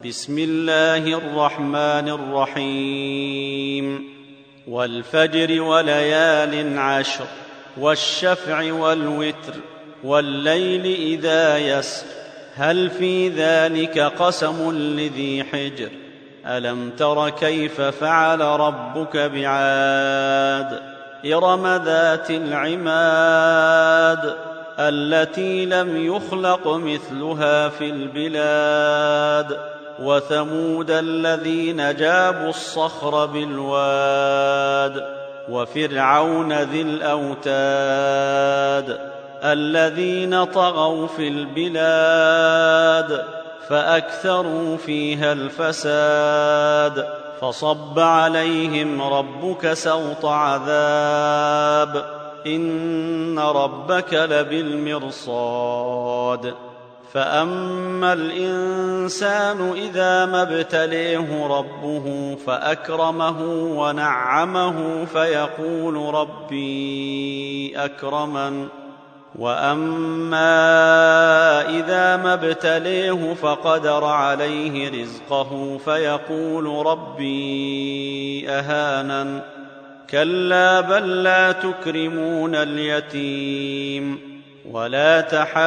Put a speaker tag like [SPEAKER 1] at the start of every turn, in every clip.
[SPEAKER 1] بسم الله الرحمن الرحيم والفجر وليال عشر والشفع والوتر والليل إذا يسر هل في ذلك قسم لذي حجر ألم تر كيف فعل ربك بعاد إرم ذات العماد التي لم يخلق مثلها في البلاد وثمود الذين جابوا الصخر بالواد وفرعون ذي الأوتاد الذين طغوا في البلاد فأكثروا فيها الفساد فصب عليهم ربك سوط عذاب إن ربك لبالمرصاد فأما الإنسان إذا ما ابتليه ربه فأكرمه ونعمه فيقول ربي أكرمن وأما إذا ما ابتليه فقدر عليه رزقه فيقول ربي أهانن كلا بل لا تكرمون اليتيم ولا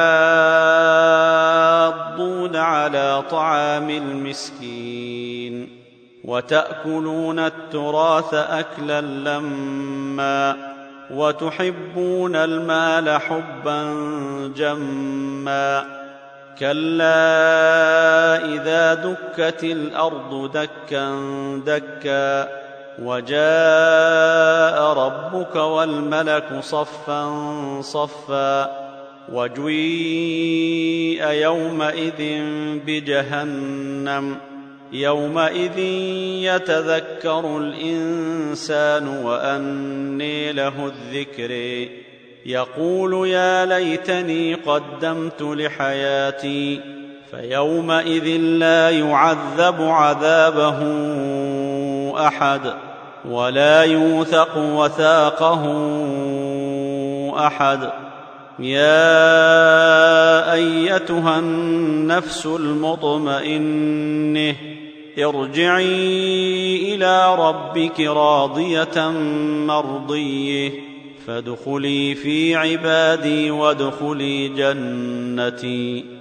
[SPEAKER 1] تحاضون على طعام المسكين وتأكلون التراث أكلا لما وتحبون المال حبا جما كلا إذا دكت الأرض دكا دكا وجاء ربك والملك صفا صفا وجيء يومئذ بجهنم يومئذ يتذكر الإنسان وأنى له الذكر يقول يا ليتني قدمت لحياتي فيومئذ لا يعذب عذابه أحد ولا يوثق وثاقه أحد يا أيتها النفس المطمئنة ارجعي إلى ربك راضية مرضية فادخلي في عبادي وادخلي جنتي